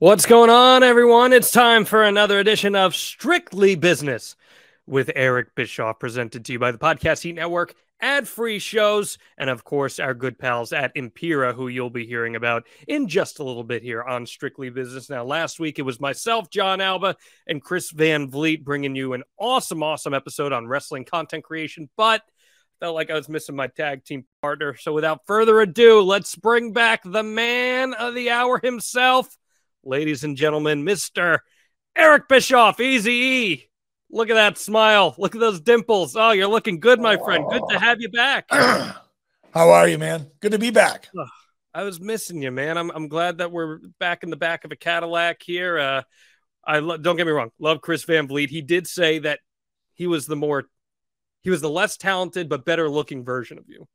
What's going on, everyone? It's time for another edition of Strictly Business with Eric Bischoff, presented to you by the Podcast Heat Network, ad-free shows, and of course, our good pals at Impera, who you'll be hearing about in just a little bit here on Strictly Business. Now, last week, it was myself, John Alba, and Chris Van Vliet bringing you an awesome episode on wrestling content creation, but felt like I was missing my tag team partner. So without further ado, let's bring back the man of the hour himself, ladies and gentlemen, Mr. Eric Bischoff, Easy E. Look at that smile. Look at those dimples. Oh, you're looking good, my friend. Good to have you back. How are you, man? Good to be back. I was missing you, man. I'm glad that we're back in the back of a Cadillac here. Don't get me wrong. Love Chris Van Vliet. He did say that he was the less talented but better looking version of you.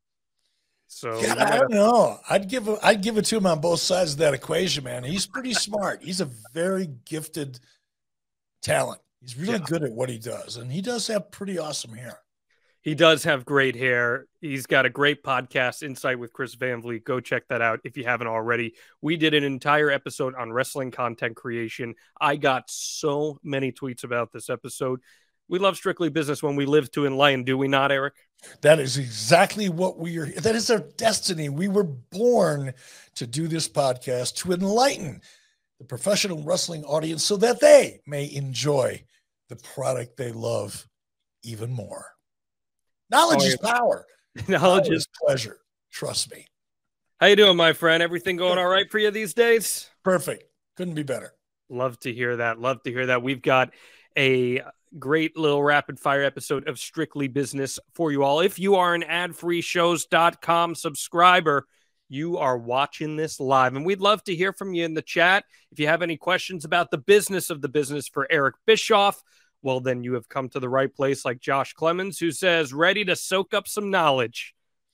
So yeah, I don't know. I'd give it to him on both sides of that equation, man. He's pretty smart. He's a very gifted talent. He's really good at what he does, and he does have pretty awesome hair. He does have great hair. He's got a great podcast, Insight with Chris Van Vliet. Go check that out if you haven't already. We did an entire episode on wrestling content creation. I got so many tweets about this episode. We love Strictly Business when we live to enlighten, do we not, Eric? That is exactly what we are. That is our destiny. We were born to do this podcast to enlighten the professional wrestling audience so that they may enjoy the product they love even more. Knowledge is power. Knowledge is pleasure. Trust me. How you doing, my friend? Everything going all right for you these days? Perfect. Couldn't be better. Love to hear that. Love to hear that. We've got a great little rapid fire episode of Strictly Business for you all. If you are an adfreeshows.com subscriber, you are watching this live, and we'd love to hear from you in the chat. If you have any questions about the business of the business for Eric Bischoff, well, then you have come to the right place, like Josh Clemens, who says, ready to soak up some knowledge.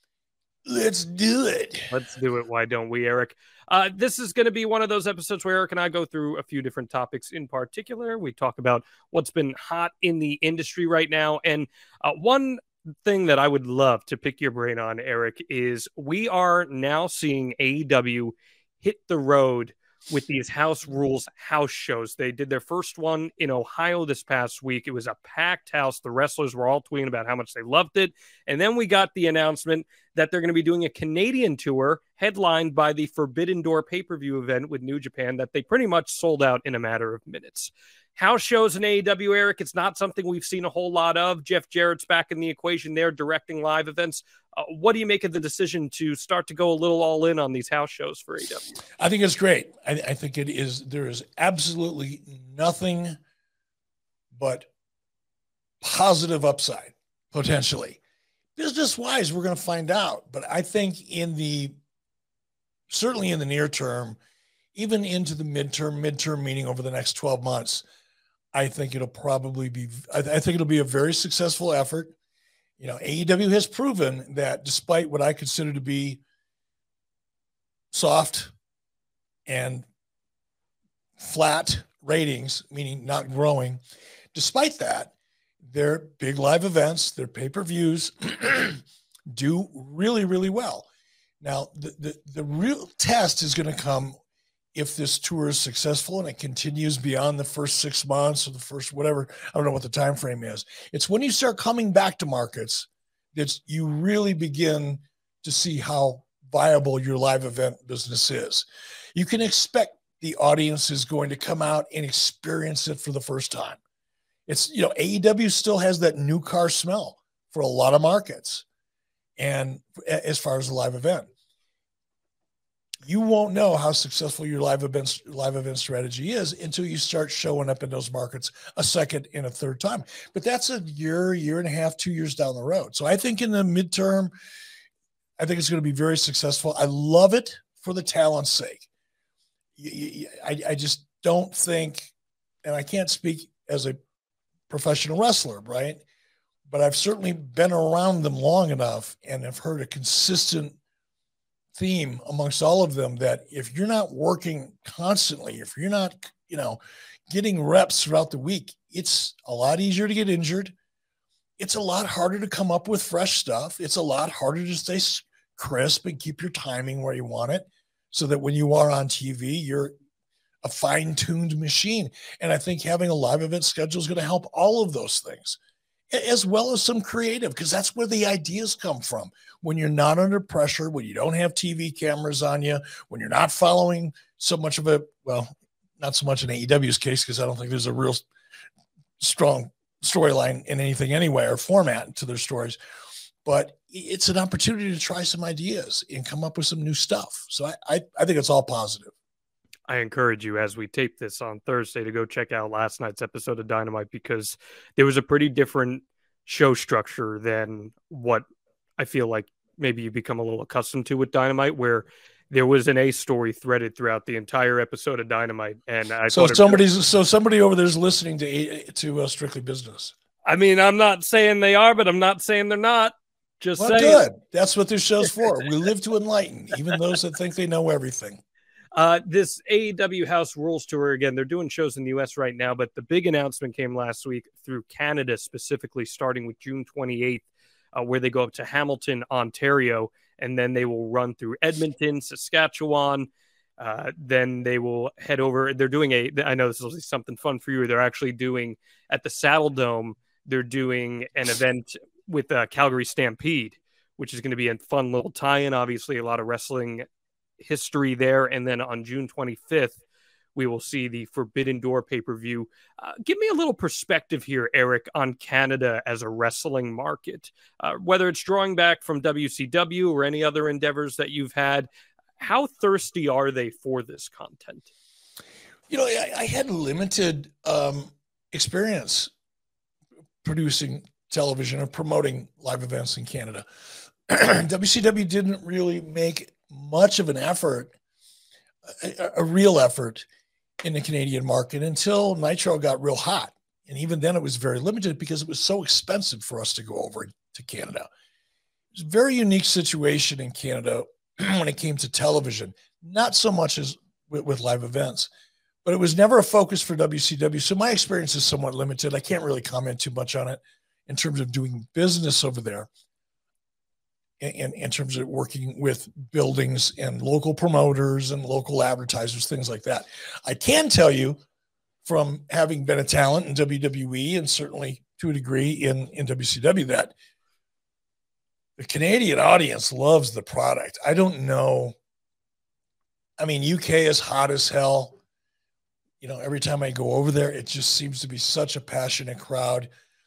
Let's do it. Let's do it. Why don't we, Eric? This is going to be one of those episodes where Eric and I go through a few different topics in particular. We talk about what's been hot in the industry right now. And one thing that I would love to pick your brain on, Eric, is we are now seeing AEW hit the road with these house rules house shows. They did their first one in Ohio this past week. It was a packed house. The wrestlers were all tweeting about how much they loved it. And then we got the announcement that they're going to be doing a Canadian tour headlined by the Forbidden Door pay-per-view event with New Japan that they pretty much sold out in a matter of minutes. House shows in AEW, Eric, it's not something we've seen a whole lot of. Jeff Jarrett's back in the equation there, directing live events. What do you make of the decision to start to go a little all in on these house shows for AEW? I think it's great. I think it is. There is absolutely nothing but positive upside, potentially. Business-wise, we're going to find out. But I think certainly in the near term, even into the midterm meaning over the next 12 months, I think it'll be a very successful effort. You know, AEW has proven that despite what I consider to be soft and flat ratings, meaning not growing, despite that, their big live events, their pay-per-views do really, really well. Now, the real test is going to come if this tour is successful and it continues beyond the first 6 months or the first whatever. I don't know what the time frame is. It's when you start coming back to markets that you really begin to see how viable your live event business is. You can expect the audience is going to come out and experience it for the first time. It's, you know, AEW still has that new car smell for a lot of markets. And as far as the live event, you won't know how successful your live event strategy is until you start showing up in those markets a second and a third time. But that's a year and a half, 2 years down the road. So I think in the midterm, I think it's going to be very successful. I love it for the talent's sake. I just don't think, and I can't speak as a professional wrestler, right? But I've certainly been around them long enough and have heard a consistent theme amongst all of them that if you're not working constantly, if you're not, getting reps throughout the week, it's a lot easier to get injured. It's a lot harder to come up with fresh stuff. It's a lot harder to stay crisp and keep your timing where you want it so that when you are on TV, you're a fine-tuned machine. And I think having a live event schedule is going to help all of those things, as well as some creative, because that's where the ideas come from. When you're not under pressure, when you don't have TV cameras on you, when you're not following so much of it, well, not so much in AEW's case, because I don't think there's a real strong storyline in anything anyway, or format to their stories. But it's an opportunity to try some ideas and come up with some new stuff. So I think it's all positive. I encourage you, as we tape this on Thursday, to go check out last night's episode of Dynamite, because there was a pretty different show structure than what I feel like maybe you become a little accustomed to with Dynamite, where there was an A story threaded throughout the entire episode of Dynamite. And somebody over there is listening to Strictly Business. I mean, I'm not saying they are, but I'm not saying they're not. Just saying. Good. That's what this show's for. We live to enlighten, even those that think they know everything. This AEW House Rules Tour, again, they're doing shows in the U.S. right now, but the big announcement came last week through Canada, specifically starting with June 28th, where they go up to Hamilton, Ontario, and then they will run through Edmonton, Saskatchewan. Then they will head over. They're doing I know this is something fun for you. They're actually doing at the Saddle Dome, they're doing an event with Calgary Stampede, which is going to be a fun little tie-in. Obviously, a lot of wrestling history there. And then on June 25th, we will see the Forbidden Door pay-per-view. Give me a little perspective here, Eric, on Canada as a wrestling market, whether it's drawing back from WCW or any other endeavors that you've had. How thirsty are they for this content? You know, I had limited experience producing television or promoting live events in Canada. WCW didn't really make much of an effort, a real effort in the Canadian market until Nitro got real hot. And even then it was very limited because it was so expensive for us to go over to Canada. It was a very unique situation in Canada when it came to television, not so much as with live events, but it was never a focus for WCW. So my experience is somewhat limited. I can't really comment too much on it in terms of doing business over there, in terms of working with buildings and local promoters and local advertisers, things like that. I can tell you, from having been a talent in WWE and certainly to a degree in WCW, that the Canadian audience loves the product. I don't know. I mean, UK is hot as hell. You know, every time I go over there, it just seems to be such a passionate crowd.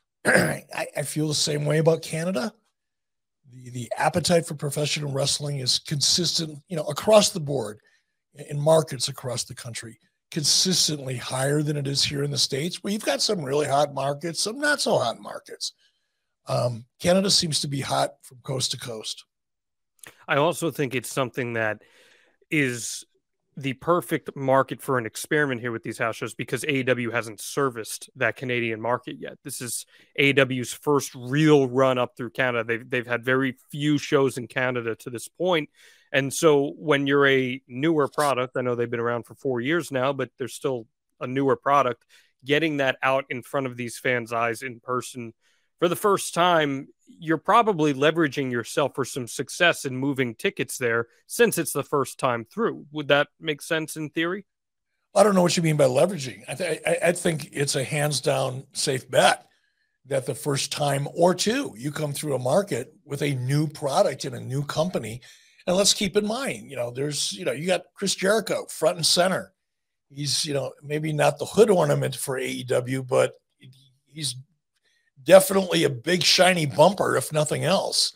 I feel the same way about Canada. The appetite for professional wrestling is consistent, you know, across the board in markets across the country, consistently higher than it is here in the States, where you've got some really hot markets, some not so hot markets. Canada seems to be hot from coast to coast. I also think it's something that is the perfect market for an experiment here with these house shows, because AEW hasn't serviced that Canadian market yet. This is AEW's first real run up through Canada. They've had very few shows in Canada to this point. And so when you're a newer product, I know they've been around for 4 years now, but they're still a newer product, getting that out in front of these fans' eyes in person for the first time, you're probably leveraging yourself for some success in moving tickets there, since it's the first time through. Would that make sense in theory? I don't know what you mean by leveraging. I think it's a hands down safe bet that the first time or two you come through a market with a new product and a new company. And let's keep in mind, you know, you got Chris Jericho front and center. He's, you know, maybe not the hood ornament for AEW, but he's definitely a big shiny bumper, if nothing else.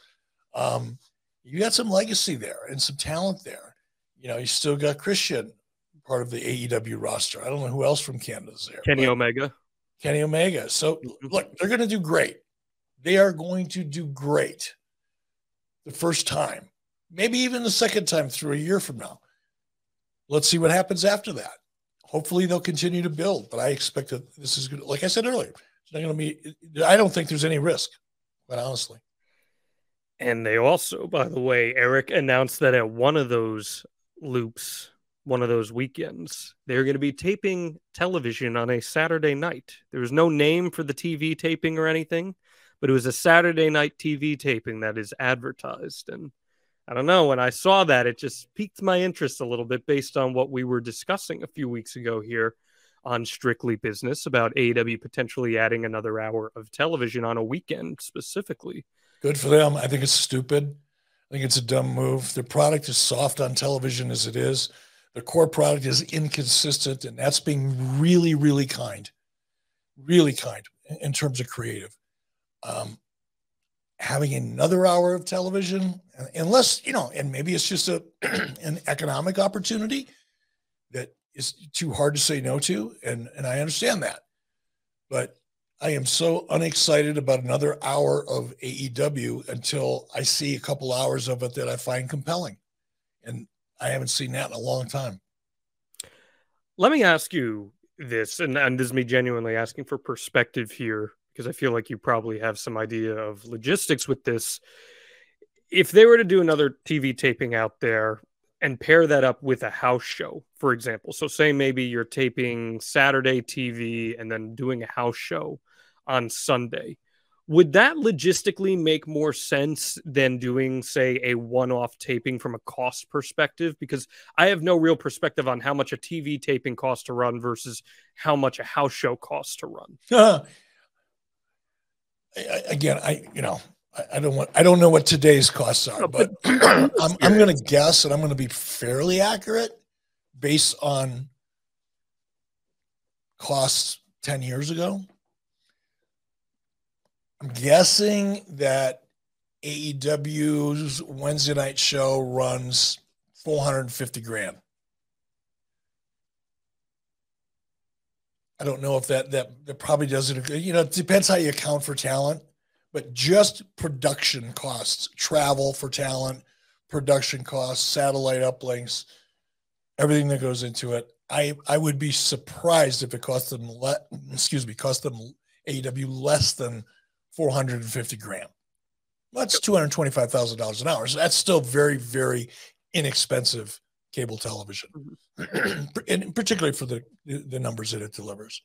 You got some legacy there and some talent there. You know, you still got Christian, part of the AEW roster. I don't know who else from Canada's there. Kenny Omega. So look, they're going to do great. They are going to do great the first time, maybe even the second time through a year from now. Let's see what happens after that. Hopefully they'll continue to build, but I expect that this is good. Like I said earlier, not going to be. I don't think there's any risk, quite honestly. And they also, by the way, Eric announced that at one of those loops, one of those weekends, they're going to be taping television on a Saturday night. There was no name for the TV taping or anything, but it was a Saturday night TV taping that is advertised. And I don't know. When I saw that, it just piqued my interest a little bit based on what we were discussing a few weeks ago here on Strictly Business about AEW potentially adding another hour of television on a weekend specifically. Good for them. I think it's stupid. I think it's a dumb move. Their product is soft on television as it is. The core product is inconsistent, and that's being really, really kind in terms of creative. Having another hour of television, unless, and maybe it's just an economic opportunity that is too hard to say no to. And I understand that, but I am so unexcited about another hour of AEW until I see a couple hours of it that I find compelling. And I haven't seen that in a long time. Let me ask you this, and this is me genuinely asking for perspective here, because I feel like you probably have some idea of logistics with this. If they were to do another TV taping out there and pair that up with a house show, for example, so say maybe you're taping Saturday TV and then doing a house show on Sunday, would that logistically make more sense than doing, say, a one-off taping from a cost perspective? Because I have no real perspective on how much a TV taping costs to run versus how much a house show costs to run. Again, I don't know what today's costs are, but I'm going to guess, and I'm going to be fairly accurate based on costs 10 years ago. I'm guessing that AEW's Wednesday night show runs $450,000. I don't know if that probably doesn't, it depends how you account for talent, but just production costs, travel for talent, production costs, satellite uplinks, everything that goes into it. I would be surprised if it cost them AEW less than $450,000. That's $225,000 an hour. So that's still very, very inexpensive cable television, and particularly for the numbers that it delivers.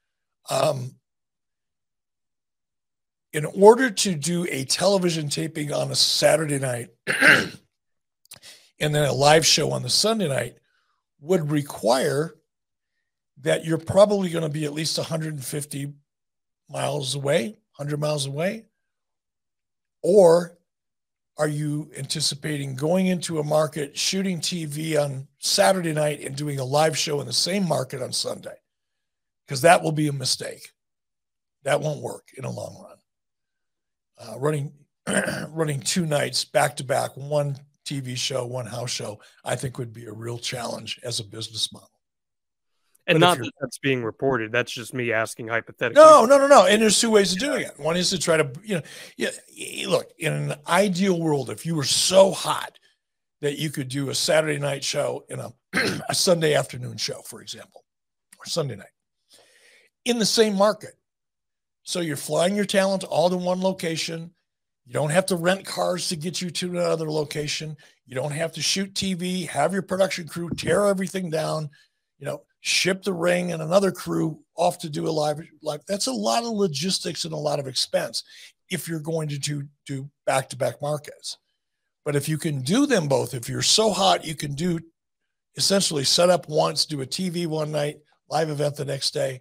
In order to do a television taping on a Saturday night and then a live show on the Sunday night would require that you're probably going to be at least 150 miles away, 100 miles away. Or are you anticipating going into a market, shooting TV on Saturday night and doing a live show in the same market on Sunday? Because that will be a mistake. That won't work in a long run. Running 2 nights back to back, one TV show, one house show, I think would be a real challenge as a business model. And not that that's being reported. That's just me asking hypothetically. No. And there's 2 ways of doing it. One is to try to, look, in an ideal world, if you were so hot that you could do a Saturday night show in a Sunday afternoon show, for example, or Sunday night in the same market. So you're flying your talent all to one location. You don't have to rent cars to get you to another location. You don't have to shoot TV, have your production crew tear everything down, ship the ring and another crew off to do a live. That's a lot of logistics and a lot of expense if you're going to do back-to-back markets. But if you can do them both, if you're so hot, you can do essentially set up once, do a TV one night, live event the next day.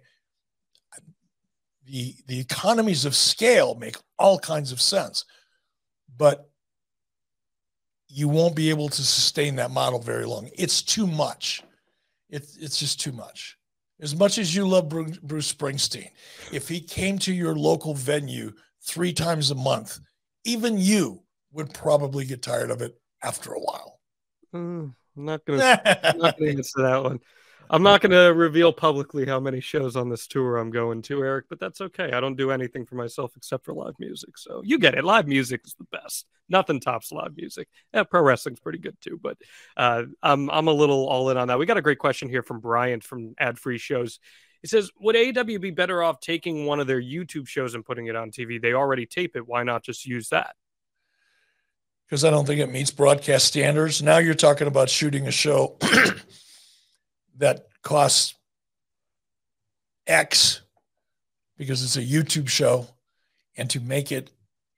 The economies of scale make all kinds of sense, but you won't be able to sustain that model very long. It's too much. It's just too much. As much as you love Bruce Springsteen, if he came to your local venue 3 times a month, even you would probably get tired of it after a while. I'm not going to answer that one. I'm not going to reveal publicly how many shows on this tour I'm going to, Eric, but that's okay. I don't do anything for myself except for live music. So you get it. Live music is the best. Nothing tops live music. Yeah, pro wrestling's pretty good too, but I'm a little all in on that. We got a great question here from Brian from Ad Free Shows. He says, would AEW be better off taking one of their YouTube shows and putting it on TV? They already tape it. Why not just use that? Because I don't think it meets broadcast standards. Now you're talking about shooting a show that costs X because it's a YouTube show, and to make it a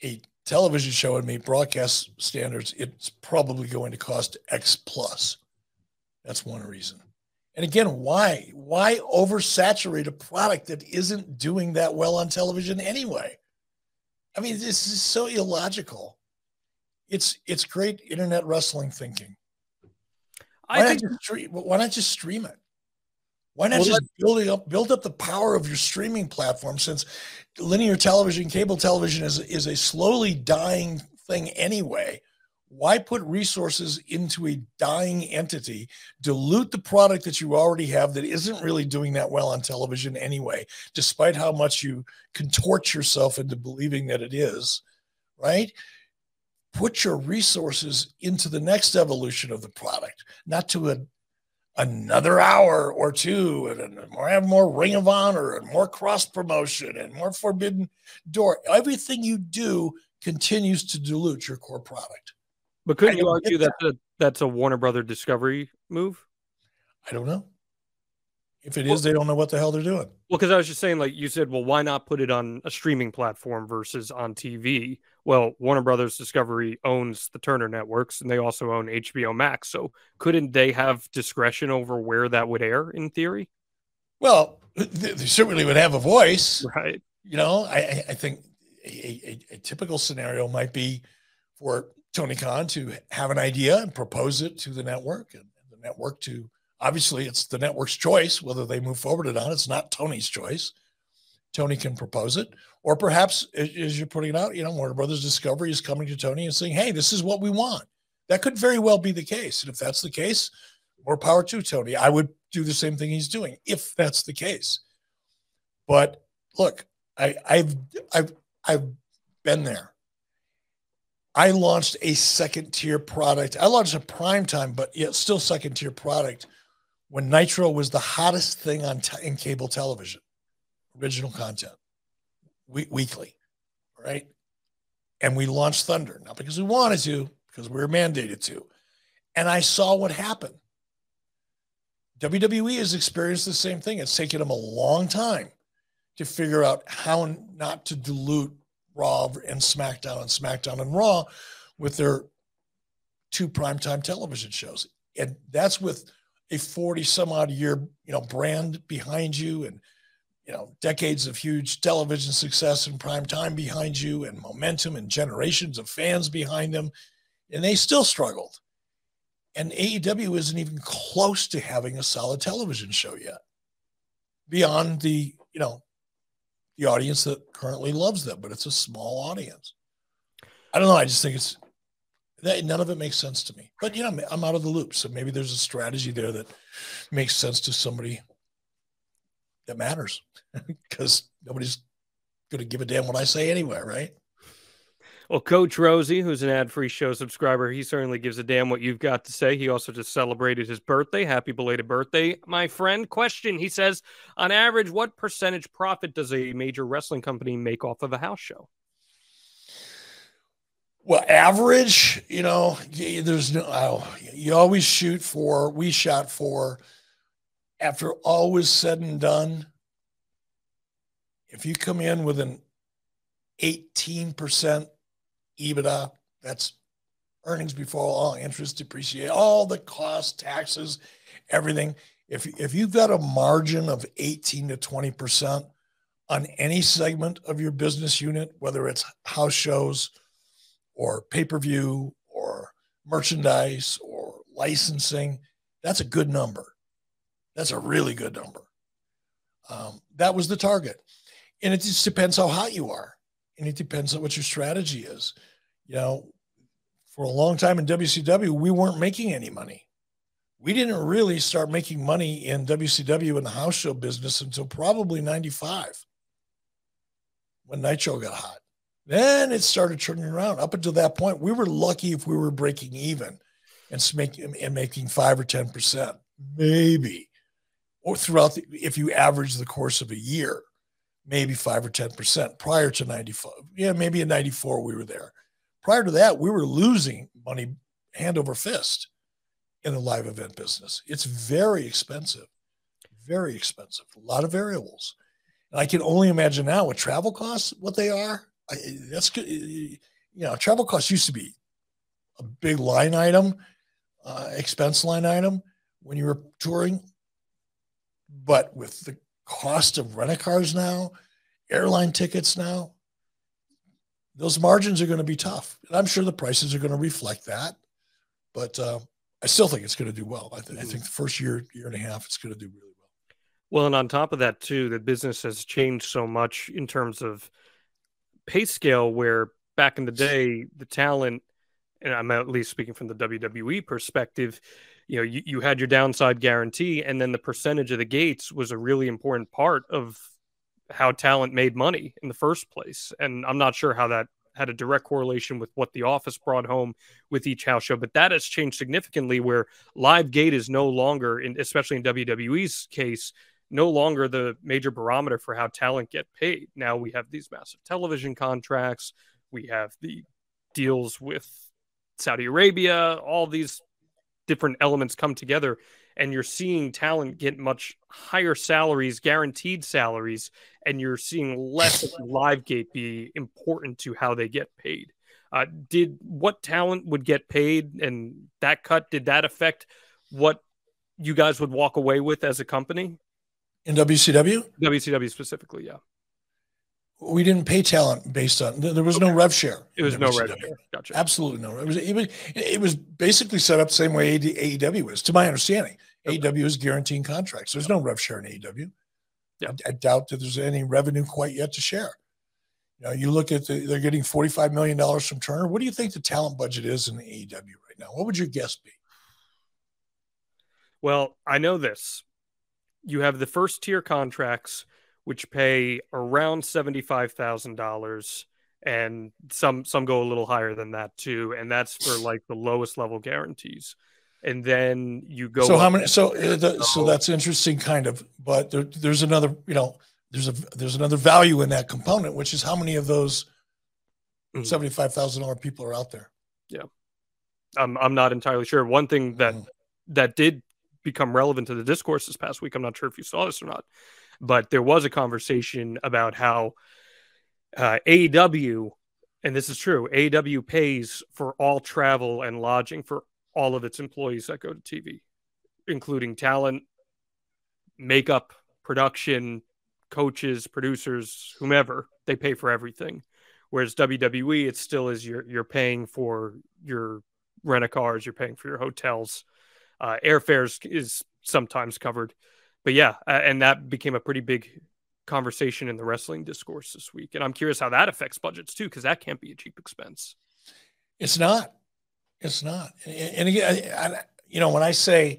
television show and meet broadcast standards, it's probably going to cost X plus. That's one reason. And again, why oversaturate a product that isn't doing that well on television anyway? I mean, this is so illogical. It's great internet wrestling thinking. Why not just stream it? Why not just build up the power of your streaming platform, since linear television, cable television is a slowly dying thing anyway? Why put resources into a dying entity, dilute the product that you already have that isn't really doing that well on television anyway, despite how much you contort yourself into believing that it is, right? Put your resources into the next evolution of the product, not to another hour or two, and have more Ring of Honor and more cross promotion and more Forbidden Door. Everything you do continues to dilute your core product. But couldn't you argue that that's a Warner Brother Discovery move? I don't know. If it is, they don't know what the hell they're doing. Well, because I was just saying, like you said, well, why not put it on a streaming platform versus on TV? Well, Warner Brothers Discovery owns the Turner networks, and they also own HBO Max. So couldn't they have discretion over where that would air in theory? Well, they certainly would have a voice. Right. You know, I think a typical scenario might be for Tony Khan to have an idea and propose it to the network, and the network to, obviously it's the network's choice whether they move forward or not. It's not Tony's choice. Tony can propose it, or perhaps, as you're putting it out, Warner Brothers Discovery is coming to Tony and saying, hey, this is what we want. That could very well be the case. And if that's the case, more power to Tony. I would do the same thing he's doing if that's the case. But look, I've been there. I launched a second-tier product. I launched a primetime, but yet still second-tier product when Nitro was the hottest thing in cable television. Original content, weekly, right? And we launched Thunder, not because we wanted to, because we were mandated to. And I saw what happened. WWE has experienced the same thing. It's taken them a long time to figure out how not to dilute Raw and SmackDown and Raw with their two primetime television shows. And that's with a 40 some odd year, brand behind you, and, decades of huge television success and primetime behind you, and momentum and generations of fans behind them. And they still struggled. And AEW isn't even close to having a solid television show yet, beyond the audience that currently loves them, but it's a small audience. I don't know. I just think none of it makes sense to me, but I'm out of the loop. So maybe there's a strategy there that makes sense to somebody that matters, because nobody's going to give a damn what I say anyway. Right. Well, Coach Rosie, who's an ad-free show subscriber, he certainly gives a damn what you've got to say. He also just celebrated his birthday. Happy belated birthday, my friend. Question, he says, on average, what percentage profit does a major wrestling company make off of a house show? Well, average, there's no, you always we shot for, after all was said and done, if you come in with an 18% EBITDA, that's earnings before all interest, depreciation, all the costs, taxes, everything. If you've got a margin of 18 to 20% on any segment of your business unit, whether it's house shows or pay-per-view or merchandise or licensing, that's a good number. That's a really good number. That was the target. And it just depends how hot you are. And it depends on what your strategy is. For a long time in WCW, we weren't making any money. We didn't really start making money in WCW in the house show business until probably 95, when Nitro got hot. Then it started turning around. Up until that point, we were lucky if we were breaking even and making 5 or 10%, maybe. Or if you average the course of a year, maybe 5 or 10% prior to 95. Yeah, maybe in 94 we were there. Prior to that, we were losing money hand over fist in the live event business. It's very expensive, very expensive. A lot of variables. And I can only imagine now with travel costs, what they are. That's good. travel costs used to be a big line item, expense line item when you were touring. But with the cost of rent-a-cars now, airline tickets now, those margins are going to be tough. And I'm sure the prices are going to reflect that. But I still think it's going to do well. I think the first year and a half, it's going to do really well. Well, and on top of that, too, the business has changed so much in terms of pay scale, where back in the day, the talent, and I'm at least speaking from the WWE perspective, you had your downside guarantee, and then the percentage of the gates was a really important part of how talent made money in the first place. And I'm not sure how that had a direct correlation with what The Office brought home with each house show, but that has changed significantly, where live gate is no longer, especially in WWE's case, no longer the major barometer for how talent get paid. Now we have these massive television contracts. We have the deals with Saudi Arabia, all these different elements come together, and you're seeing talent get much higher salaries, guaranteed salaries, and you're seeing less of live gate be important to how they get paid. Did what talent would get paid and that cut, did that affect what you guys would walk away with as a company? In WCW? WCW specifically, yeah. We didn't pay talent based on, there was no rev share. It was no rev share. Gotcha. Absolutely no. It was basically set up the same way AEW is, to my understanding. Okay. AEW is guaranteeing contracts. There's no rev share in AEW. Yeah. I doubt that there's any revenue quite yet to share. You look at they're getting $45 million from Turner. What do you think the talent budget is in AEW right now? What would your guess be? Well, I know this. You have the first tier contracts, which pay around $75,000, and some go a little higher than that too, and that's for like the lowest level guarantees. And then you go. So how many? So that's interesting, kind of. But there's another. There's another value in that component, which is how many of those $75,000 people are out there. Yeah, I'm not entirely sure. One thing that did become relevant to the discourse this past week, I'm not sure if you saw this or not, but there was a conversation about how AEW, and this is true, AEW pays for all travel and lodging for all of its employees that go to TV, including talent, makeup, production, coaches, producers, whomever. They pay for everything. Whereas WWE, it still is you're paying for your rent-a-cars, you're paying for your hotels. Airfares is sometimes covered. But yeah, and that became a pretty big conversation in the wrestling discourse this week. And I'm curious how that affects budgets too, because that can't be a cheap expense. It's not. It's not. And again, when I say,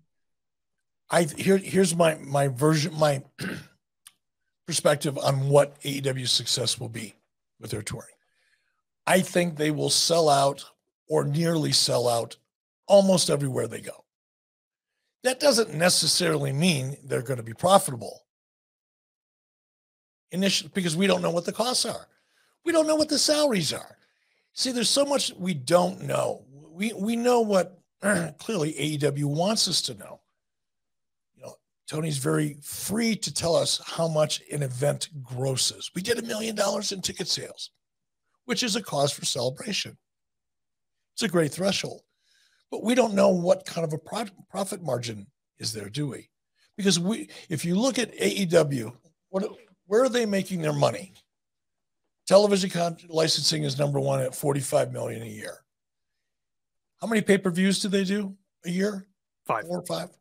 here's my version, my perspective on what AEW's success will be with their touring. I think they will sell out or nearly sell out almost everywhere they go. That doesn't necessarily mean they're going to be profitable initially, because we don't know what the costs are. We don't know what the salaries are. See, there's so much we don't know. We know what clearly AEW wants us to know. Tony's very free to tell us how much an event grosses. We did $1 million in ticket sales, which is a cause for celebration. It's a great threshold. But we don't know what kind of a profit margin is there, do we? Because if you look at AEW, where are they making their money? Television licensing is number one at $45 million a year. How many pay-per-views do they do a year? 5. 4 or 5?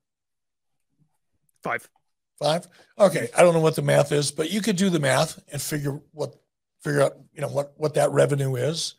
5. 5? Okay, I don't know what the math is, but you could do the math and figure out what that revenue is.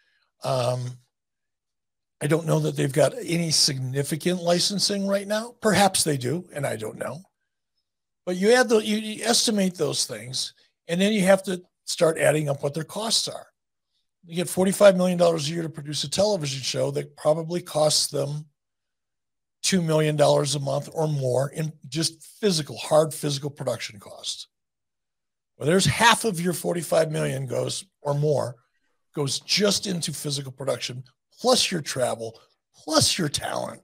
I don't know that they've got any significant licensing right now. Perhaps they do, and I don't know. But you estimate those things, and then you have to start adding up what their costs are. You get $45 million a year to produce a television show that probably costs them $2 million a month or more in just hard physical production costs. Well, there's half of your $45 million goes just into physical production, plus your travel, plus your talent.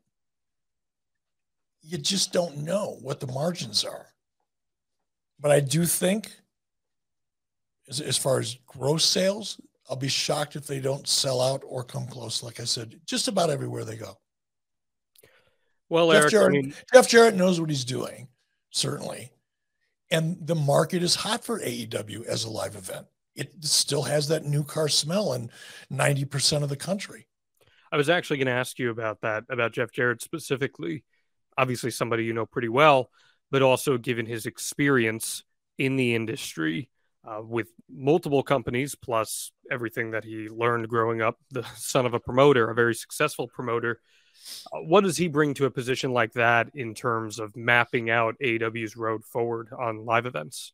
You just don't know what the margins are. But I do think, as far as gross sales I'll be shocked if they don't sell out or come close. Like I said, just about everywhere they go. Well, Eric, Jeff Jarrett knows what he's doing, certainly. And the market is hot for AEW as a live event. It still has that new car smell in 90% of the country. I was actually going to ask you about that, about Jeff Jarrett specifically. Obviously, somebody you know pretty well, but also given his experience in the industry with multiple companies, plus everything that he learned growing up, the son of a promoter, a very successful promoter. What does he bring to a position like that in terms of mapping out AEW's road forward on live events?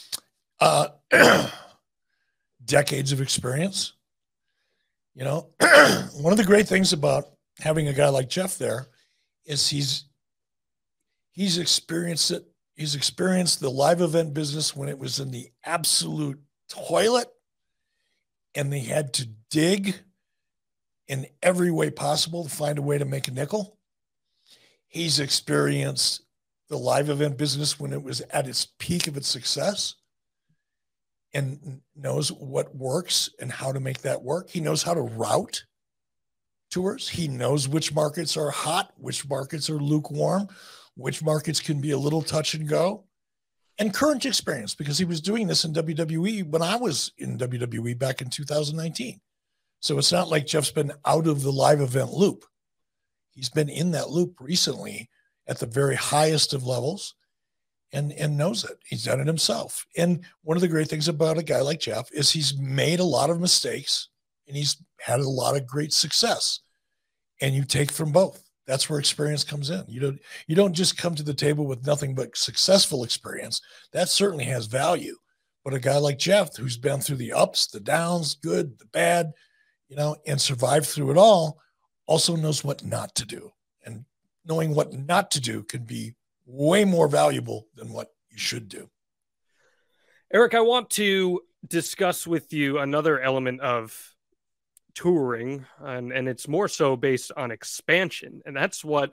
Decades of experience. You know, one of the great things about having a guy like Jeff there is he's experienced it. He's experienced the live event business when it was in the absolute toilet and they had to dig in every way possible to find a way to make a nickel. He's experienced the live event business when it was at its peak of its success and knows what works and how to make that work. He knows how to route tours. He knows which markets are hot, which markets are lukewarm, which markets can be a little touch and go. And current experience, because he was doing this in WWE when I was in WWE back in 2019. So it's not like Jeff's been out of the live event loop. He's been in that loop recently at the very highest of levels and knows it. He's done it himself. And one of the great things about a guy like Jeff is he's made a lot of mistakes and he's had a lot of great success. And you take from both. That's where experience comes in. You don't just come to the table with nothing but successful experience. That certainly has value. But a guy like Jeff, who's been through the ups, the downs, good, the bad, you know, and survived through it all, also knows what not to do. And knowing what not to do can be way more valuable than what you should do. Eric, I want to discuss with you another element of touring, and it's more so based on expansion. And that's what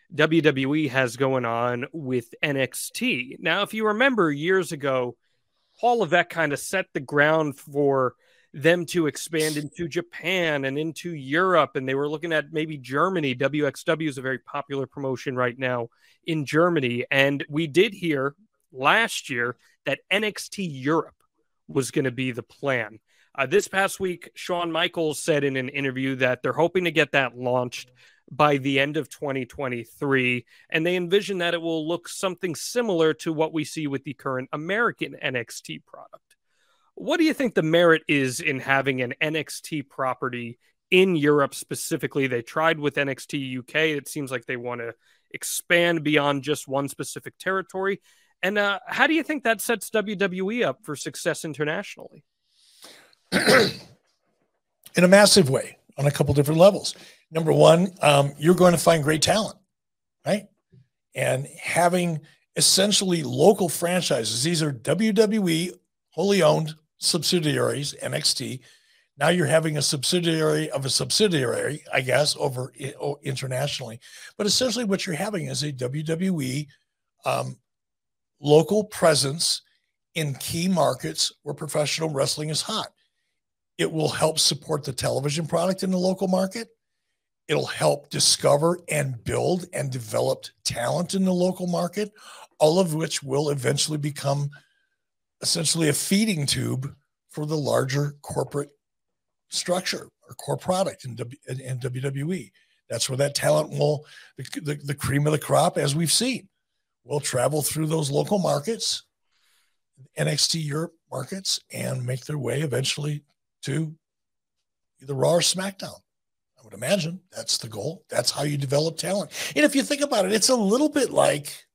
WWE has going on with NXT. Now, if you remember years ago, Paul Levesque kind of set the ground for them to expand into Japan and into Europe. And they were looking at maybe Germany. WXW is a very popular promotion right now in Germany. And we did hear last year that NXT Europe was going to be the plan. This past week, Shawn Michaels said in an interview that they're hoping to get that launched by the end of 2023. And they envision that it will look something similar to what we see with the current American NXT product. What do you think the merit is in having an NXT property in Europe specifically? They tried with NXT UK. It seems like they want to expand beyond just one specific territory. And how do you think that sets WWE up for success internationally? In a massive way, on a couple different levels. Number one, you're going to find great talent, right? And having essentially local franchises, these are WWE wholly owned subsidiaries, NXT. Now you're having a subsidiary of a subsidiary, I guess, over internationally. But essentially what you're having is a WWE local presence in key markets where professional wrestling is hot. It will help support the television product in the local market. It'll help discover and build and develop talent in the local market, all of which will eventually become essentially a feeding tube for the larger corporate structure or core product in WWE. That's where that talent will, the cream of the crop, as we've seen, will travel through those local markets, NXT Europe markets, and make their way eventually to either Raw or SmackDown. I would imagine that's the goal. That's how you develop talent. And if you think about it, it's a little bit like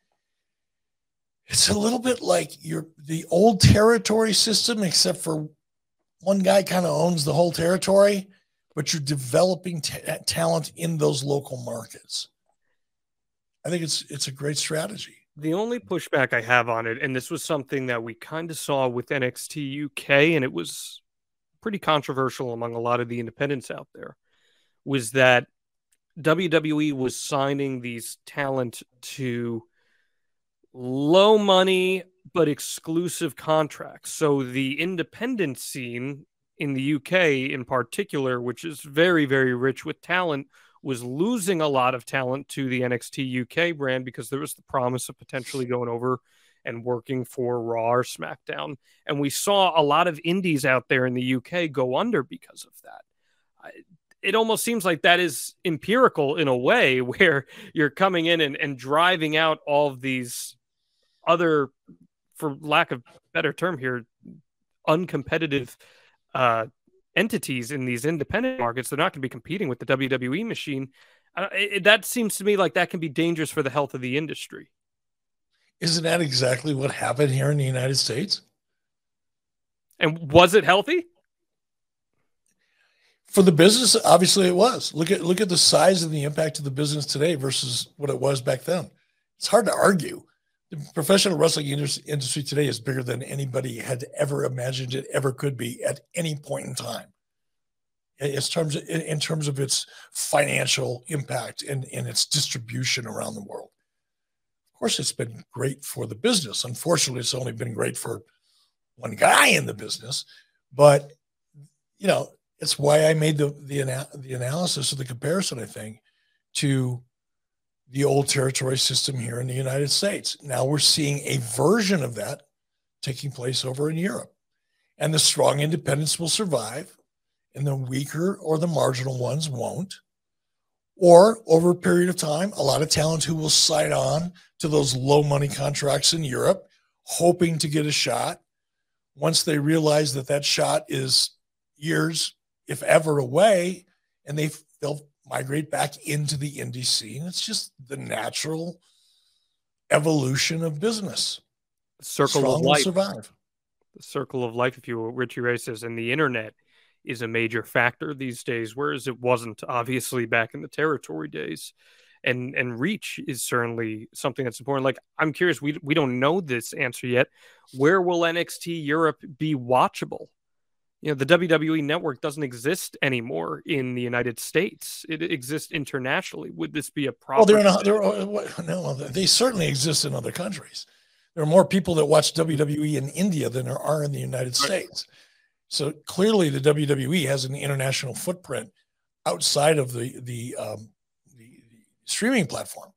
the old territory system, except for one guy kind of owns the whole territory, but you're developing talent in those local markets. I think it's a great strategy. The only pushback I have on it, and this was something that we kind of saw with NXT UK, and it was pretty controversial among a lot of the independents out there, was that WWE was signing these talent to low money but exclusive contracts. So the independent scene in the UK in particular, which is very, very rich with talent, was losing a lot of talent to the NXT UK brand because there was the promise of potentially going over and working for Raw or SmackDown. And we saw a lot of indies out there in the UK go under because of that. It almost seems like that is empirical in a way, where you're coming in and driving out all of these other, for lack of better term here, uncompetitive entities in these independent markets. They're not going to be competing with the WWE machine. That seems to me like that can be dangerous for the health of the industry. Isn't that exactly what happened here in the United States? And was it healthy? For the business, obviously it was. Look at the size and the impact of the business today versus what it was back then. It's hard to argue. The professional wrestling industry today is bigger than anybody had ever imagined it ever could be at any point in time. In terms of its financial impact and its distribution around the world. Of course, it's been great for the business. Unfortunately, it's only been great for one guy in the business. But, you know, it's why I made the analysis of the comparison, I think, to the old territory system here in the United States. Now we're seeing a version of that taking place over in Europe. And the strong independents will survive, and the weaker or the marginal ones won't. Or over a period of time, a lot of talent who will sign on to those low money contracts in Europe, hoping to get a shot. Once they realize that that shot is years, if ever, away, and they'll migrate back into the indie scene. It's just the natural evolution of business. Circle of life. Survive. The circle of life, if you will. Richie Ray says, and the internet is a major factor these days, whereas it wasn't obviously back in the territory days. And reach is certainly something that's important. Like, I'm curious, we don't know this answer yet. Where will NXT Europe be watchable? You know, the WWE network doesn't exist anymore in the United States. It exists internationally. Would this be a problem? No, they certainly exist in other countries. There are more people that watch WWE in India than there are in the United States. So clearly the WWE has an international footprint outside of the streaming platform.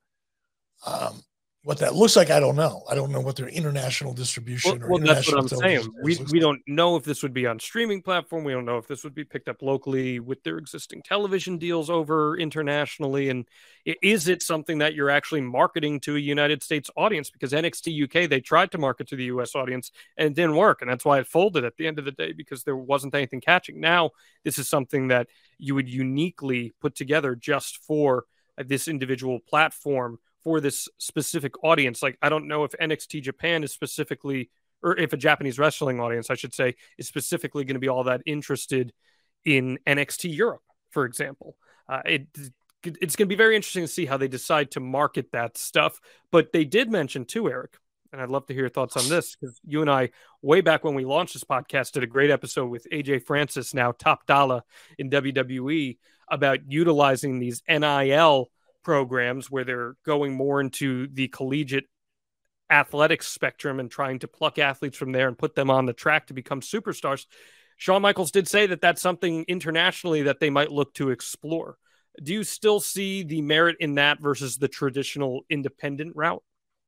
What that looks like, I don't know. I don't know what their international distribution well, that's what I'm saying. We don't know if this would be on streaming platform. We don't know if this would be picked up locally with their existing television deals over internationally. And is it something that you're actually marketing to a United States audience? Because NXT UK, they tried to market to the US audience and it didn't work. And that's why it folded at the end of the day, because there wasn't anything catching. Now, this is something that you would uniquely put together just for this individual platform, for this specific audience. Like, I don't know if NXT Japan is specifically, or if a Japanese wrestling audience, I should say, is specifically going to be all that interested in NXT Europe, for example. It's going to be very interesting to see how they decide to market that stuff. But they did mention too, Eric, and I'd love to hear your thoughts on this, because you and I, way back when we launched this podcast, did a great episode with AJ Francis, now Top Dollar in WWE, about utilizing these NIL programs where they're going more into the collegiate athletics spectrum and trying to pluck athletes from there and put them on the track to become superstars. Shawn Michaels did say that that's something internationally that they might look to explore. Do you still see the merit in that versus the traditional independent route?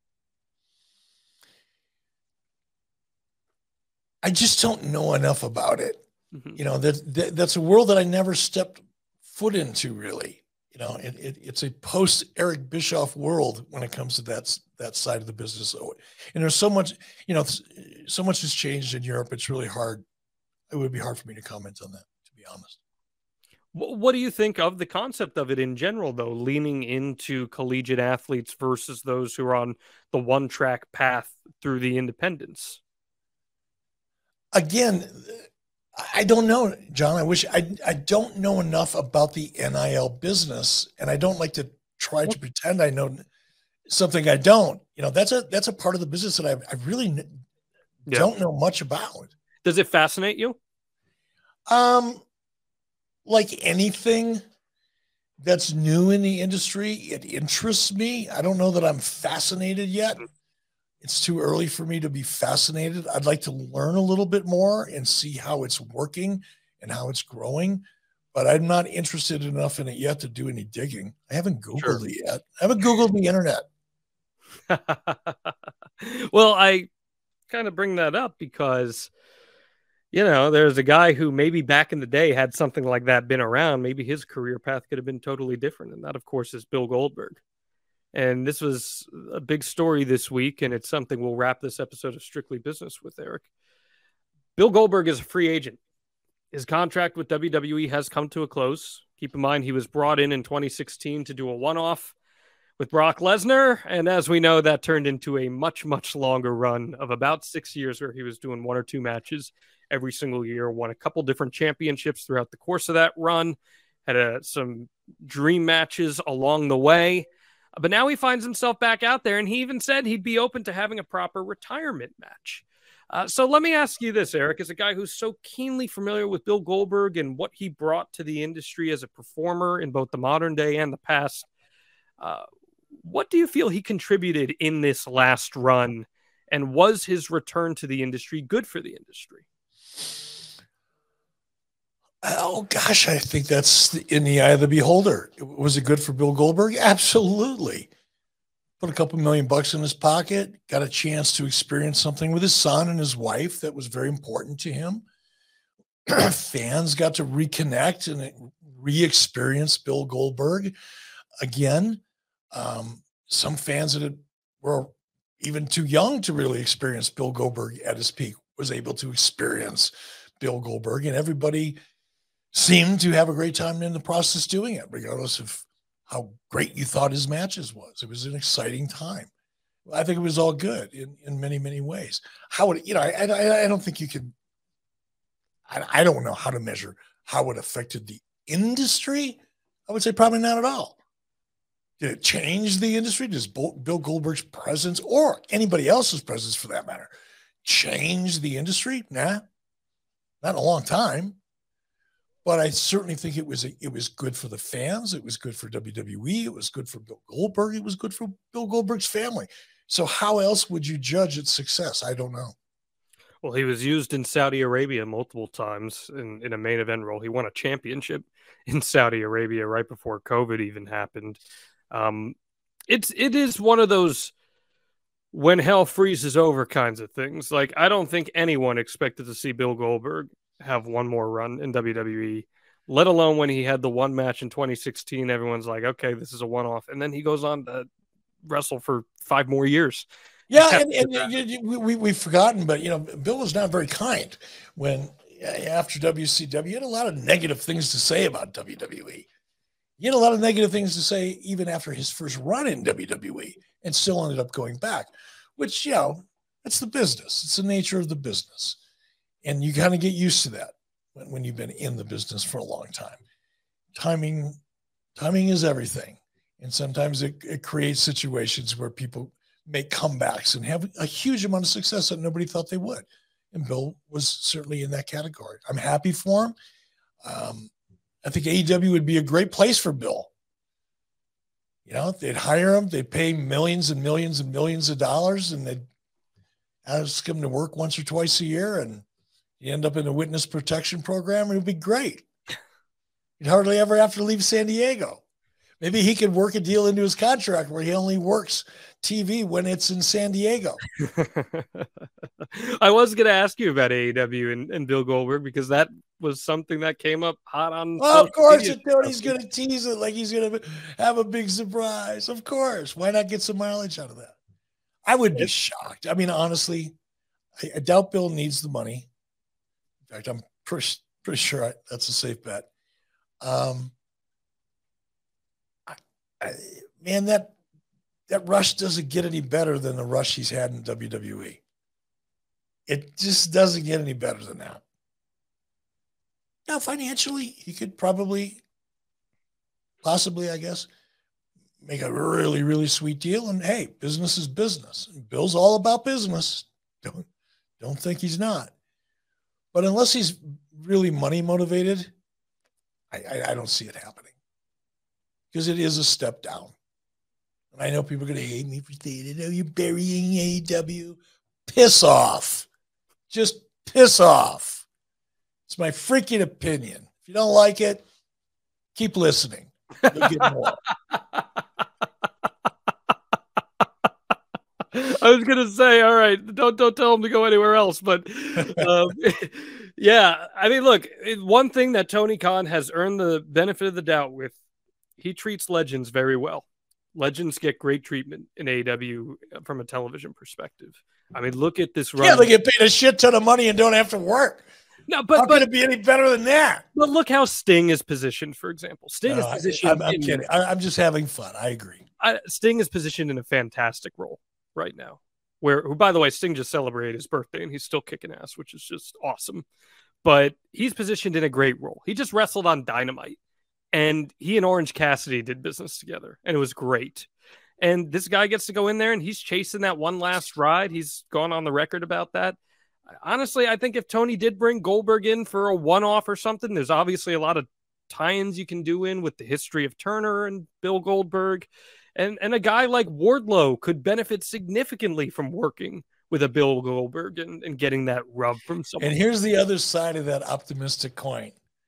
I just don't know enough about it. Mm-hmm. You know, that's a world that I never stepped foot into, really. You know, it's a post Eric Bischoff world when it comes to that side of the business. And there's so much, you know, so much has changed in Europe. It's really hard. It would be hard for me to comment on that, to be honest. What do you think of the concept of it in general, though, leaning into collegiate athletes versus those who are on the one-track path through the independents? Again, I don't know, John. I don't know enough about the NIL business, and I don't like to try to pretend I know something I don't. You know, that's a part of the business that I really don't know much about. Does it fascinate you? Like anything that's new in the industry, it interests me. I don't know that I'm fascinated yet. It's too early for me to be fascinated. I'd like to learn a little bit more and see how it's working and how it's growing, but I'm not interested enough in it yet to do any digging. I haven't Googled it yet. I haven't Googled the internet. Well, I kind of bring that up because, there's a guy who maybe back in the day had something like that been around, maybe his career path could have been totally different. And that, of course, is Bill Goldberg. And this was a big story this week, and it's something we'll wrap this episode of Strictly Business with, Eric. Bill Goldberg is a free agent. His contract with WWE has come to a close. Keep in mind, he was brought in 2016 to do a one-off with Brock Lesnar. And as we know, that turned into a much, much longer run of about 6 years where he was doing 1 or 2 matches every single year, won a couple different championships throughout the course of that run, had some dream matches along the way. But now he finds himself back out there, and he even said he'd be open to having a proper retirement match. So let me ask you this, Eric, as a guy who's so keenly familiar with Bill Goldberg and what he brought to the industry as a performer in both the modern day and the past, what do you feel he contributed in this last run? And was his return to the industry good for the industry? Oh, gosh, I think that's in the eye of the beholder. Was it good for Bill Goldberg? Absolutely. Put a couple $1,000,000 in his pocket, got a chance to experience something with his son and his wife that was very important to him. Fans got to reconnect and re-experience Bill Goldberg again. Some fans that were even too young to really experience Bill Goldberg at his peak was able to experience Bill Goldberg, and everybody seemed to have a great time in the process doing it, regardless of how great you thought his matches was. It was an exciting time. I think it was all good in many, many ways. How would, I don't think you could, I don't know how to measure how it affected the industry. I would say probably not at all. Did it change the industry? Does Bill Goldberg's presence, or anybody else's presence for that matter, change the industry? Nah, not in a long time. But I certainly think it was good for the fans. It was good for WWE. It was good for Bill Goldberg. It was good for Bill Goldberg's family. So how else would you judge its success? I don't know. Well, he was used in Saudi Arabia multiple times in a main event role. He won a championship in Saudi Arabia right before COVID even happened. It is one of those when hell freezes over kinds of things. Like, I don't think anyone expected to see Bill Goldberg have one more run in WWE, let alone when he had the one match in 2016. Everyone's like, okay, this is a one-off. And then he goes on to wrestle for 5 more years. Yeah, and we've forgotten, but, Bill was not very kind when, after WCW, he had a lot of negative things to say about WWE. He had a lot of negative things to say even after his first run in WWE, and still ended up going back, which, that's the business. It's the nature of the business. And you kind of get used to that when you've been in the business for a long time. Timing is everything. And sometimes it creates situations where people make comebacks and have a huge amount of success that nobody thought they would. And Bill was certainly in that category. I'm happy for him. I think AEW would be a great place for Bill. They'd hire him, they'd pay millions and millions and millions of dollars, and they'd ask him to work once or twice a year, and you end up in a witness protection program, and it'd be great. You'd hardly ever have to leave San Diego. Maybe he could work a deal into his contract where he only works TV when it's in San Diego. I was going to ask you about AEW and Bill Goldberg, because that was something that came up hot on. Well, of course, he's going to tease it like he's going to have a big surprise. Of course. Why not get some mileage out of that? I would be shocked. I mean, honestly, I doubt Bill needs the money. In fact, I'm pretty sure that's a safe bet. Man, that rush doesn't get any better than the rush he's had in WWE. It just doesn't get any better than that. Now, financially, he could possibly, I guess, make a really, really sweet deal. And hey, business is business. And Bill's all about business. Don't think he's not. But unless he's really money motivated, I don't see it happening, because it is a step down. And I know people are going to hate me for saying it. Oh, you're burying AEW. Piss off. Just piss off. It's my freaking opinion. If you don't like it, keep listening. You'll get more. I was gonna say, all right, don't tell him to go anywhere else, but yeah, I mean, look, one thing that Tony Khan has earned the benefit of the doubt with, he treats legends very well. Legends get great treatment in AEW from a television perspective. I mean, look at this run. Yeah, they get paid a shit ton of money and don't have to work. No, but how could it be any better than that? But look how Sting is positioned, for example. Sting is positioned. I'm kidding. I'm just having fun. I agree. Sting is positioned in a fantastic role right now. Who, by the way, Sting just celebrated his birthday and he's still kicking ass, which is just awesome. But he's positioned in a great role. He just wrestled on Dynamite, and he and Orange Cassidy did business together, and it was great. And this guy gets to go in there and he's chasing that one last ride. He's gone on the record about that. Honestly, I think if Tony did bring Goldberg in for a one-off or something, there's obviously a lot of tie-ins you can do in with the history of Turner and Bill Goldberg. And a guy like Wardlow could benefit significantly from working with a Bill Goldberg and getting that rub from someone. And here's the other side of that optimistic coin.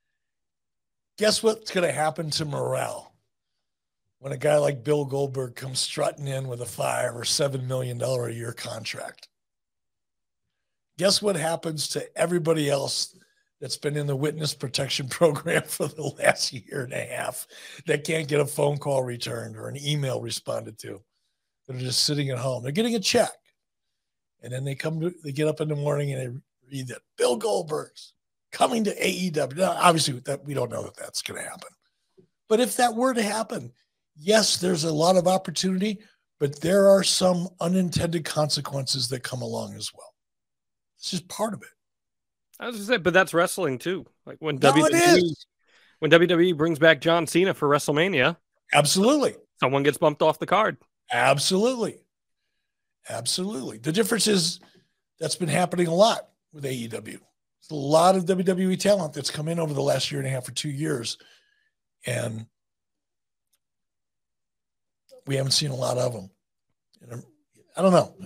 Guess what's going to happen to morale when a guy like Bill Goldberg comes strutting in with a $5 or $7 million a year contract? Guess what happens to everybody else that's been in the witness protection program for the last year and a half that can't get a phone call returned or an email responded to? They're just sitting at home. They're getting a check. And then they get up in the morning and they read that Bill Goldberg's coming to AEW. Now, obviously, we don't know that that's going to happen. But if that were to happen, yes, there's a lot of opportunity, but there are some unintended consequences that come along as well. It's just part of it. I was going to say, but that's wrestling too. Like when WWE brings back John Cena for WrestleMania. Absolutely. Someone gets bumped off the card. Absolutely. Absolutely. The difference is that's been happening a lot with AEW. There's a lot of WWE talent that's come in over the last year and a half or 2 years. And we haven't seen a lot of them. And I don't know.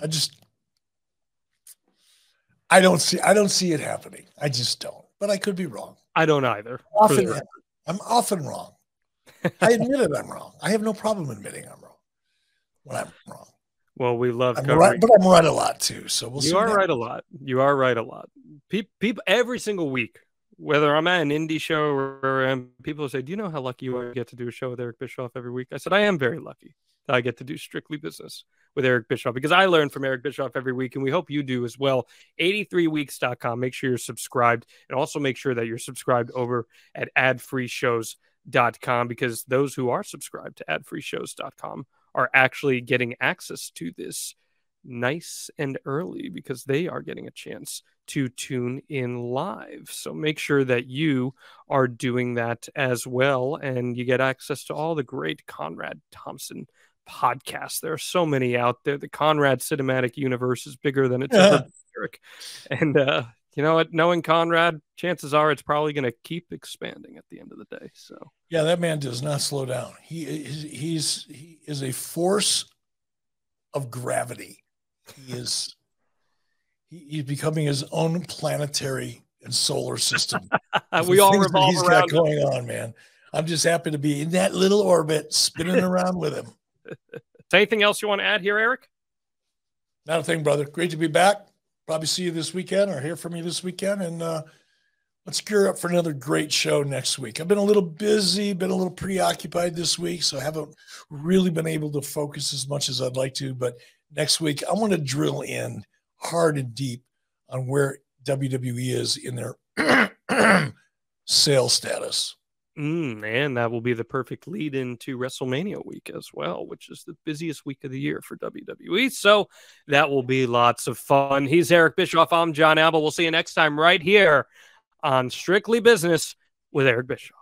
I don't see it happening. I just don't. But I could be wrong. I don't either. I'm often wrong. I admit it, I'm wrong. I have no problem admitting I'm wrong when I'm wrong. Well, we love covering. Right, but I'm right a lot too. So we'll see. You are right a lot. You are right a lot. People every single week, whether I'm at an indie show or people say, "Do you know how lucky you are to get to do a show with Eric Bischoff every week?" I said, "I am very lucky that I get to do Strictly Business with Eric Bischoff because I learn from Eric Bischoff every week, and we hope you do as well. 83weeks.com. Make sure you're subscribed, and also make sure that you're subscribed over at adfreeshows.com because those who are subscribed to adfreeshows.com are actually getting access to this nice and early because they are getting a chance to tune in live. So make sure that you are doing that as well, and you get access to all the great Conrad Thompson podcasts. There are so many out there. The Conrad Cinematic Universe is bigger than it's ever been, Eric. And you know what? Knowing Conrad, chances are it's probably going to keep expanding at the end of the day. So yeah, that man does not slow down. He is a force of gravity. He's becoming his own planetary and solar system. We all revolve he's around got going on, man. I'm just happy to be in that little orbit, spinning around with him. Anything else you want to add here, Eric? Not a thing, brother. Great to be back. Probably see you this weekend or hear from you this weekend. And let's gear up for another great show next week. I've been a little busy, been a little preoccupied this week, so I haven't really been able to focus as much as I'd like to. But next week, I want to drill in hard and deep on where WWE is in their sales status. And that will be the perfect lead into WrestleMania week as well, which is the busiest week of the year for WWE. So that will be lots of fun. He's Eric Bischoff. I'm John Alba. We'll see you next time right here on Strictly Business with Eric Bischoff.